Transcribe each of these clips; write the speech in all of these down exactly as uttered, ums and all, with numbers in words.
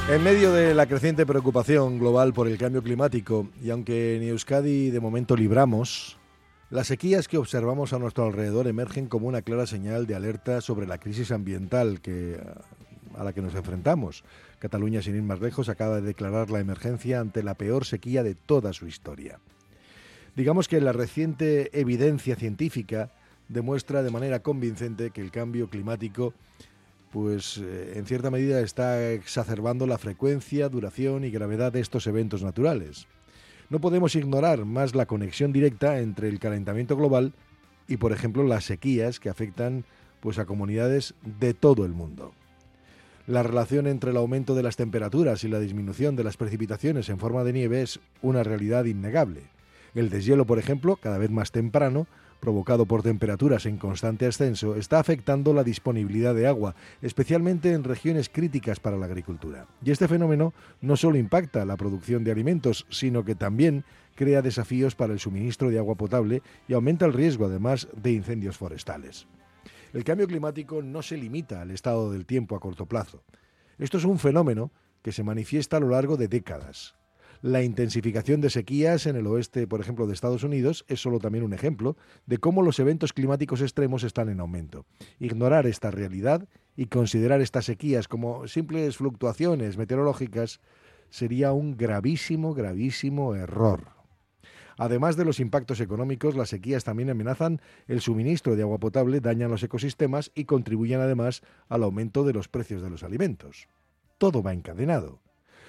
En medio de la creciente preocupación global por el cambio climático, y aunque en Euskadi de momento libramos, las sequías que observamos a nuestro alrededor emergen como una clara señal de alerta sobre la crisis ambiental que, a la que nos enfrentamos. Cataluña, sin ir más lejos, acaba de declarar la emergencia ante la peor sequía de toda su historia. Digamos que la reciente evidencia científica demuestra de manera convincente que el cambio climático pues eh, en cierta medida está exacerbando la frecuencia, duración y gravedad de estos eventos naturales. No podemos ignorar más la conexión directa entre el calentamiento global y, por ejemplo, las sequías que afectan pues, a comunidades de todo el mundo. La relación entre el aumento de las temperaturas y la disminución de las precipitaciones en forma de nieve es una realidad innegable. El deshielo, por ejemplo, cada vez más temprano, provocado por temperaturas en constante ascenso, está afectando la disponibilidad de agua, especialmente en regiones críticas para la agricultura. Y este fenómeno no solo impacta la producción de alimentos, sino que también crea desafíos para el suministro de agua potable y aumenta el riesgo, además, de incendios forestales. El cambio climático no se limita al estado del tiempo a corto plazo. Esto es un fenómeno que se manifiesta a lo largo de décadas. La intensificación de sequías en el oeste, por ejemplo, de Estados Unidos, es solo también un ejemplo de cómo los eventos climáticos extremos están en aumento. Ignorar esta realidad y considerar estas sequías como simples fluctuaciones meteorológicas sería un gravísimo, gravísimo error. Además de los impactos económicos, las sequías también amenazan el suministro de agua potable, dañan los ecosistemas y contribuyen además al aumento de los precios de los alimentos. Todo va encadenado.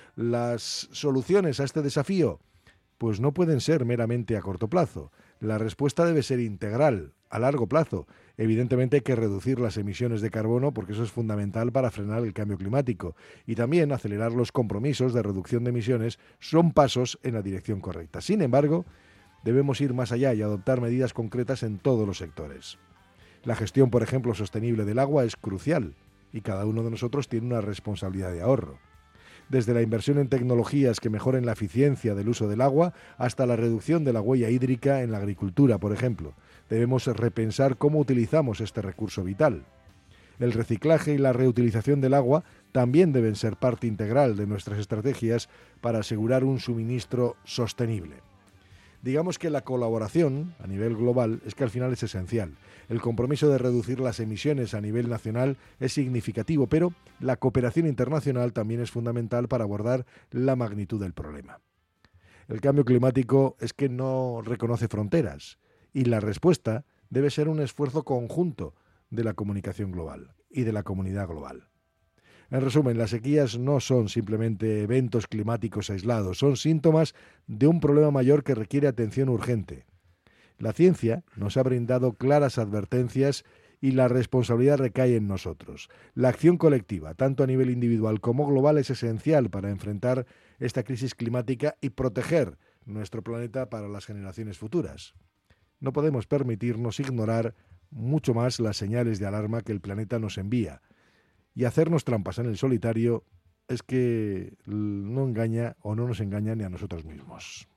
Las soluciones a este desafío pues no pueden ser meramente a corto plazo. La respuesta debe ser integral, a largo plazo. Evidentemente hay que reducir las emisiones de carbono porque eso es fundamental para frenar el cambio climático. Y también acelerar los compromisos de reducción de emisiones son pasos en la dirección correcta. Sin embargo, debemos ir más allá y adoptar medidas concretas en todos los sectores. La gestión, por ejemplo, sostenible del agua es crucial y cada uno de nosotros tiene una responsabilidad de ahorro. Desde la inversión en tecnologías que mejoren la eficiencia del uso del agua hasta la reducción de la huella hídrica en la agricultura, por ejemplo. Debemos repensar cómo utilizamos este recurso vital. El reciclaje y la reutilización del agua también deben ser parte integral de nuestras estrategias para asegurar un suministro sostenible. Digamos que la colaboración a nivel global es que al final es esencial. El compromiso de reducir las emisiones a nivel nacional es significativo, pero la cooperación internacional también es fundamental para abordar la magnitud del problema. El cambio climático es que no reconoce fronteras y la respuesta debe ser un esfuerzo conjunto de la comunicación global y de la comunidad global. En resumen, las sequías no son simplemente eventos climáticos aislados, son síntomas de un problema mayor que requiere atención urgente. La ciencia nos ha brindado claras advertencias y la responsabilidad recae en nosotros. La acción colectiva, tanto a nivel individual como global, es esencial para enfrentar esta crisis climática y proteger nuestro planeta para las generaciones futuras. No podemos permitirnos ignorar mucho más las señales de alarma que el planeta nos envía. Y hacernos trampas en el solitario es que no engaña o no nos engaña ni a nosotros mismos.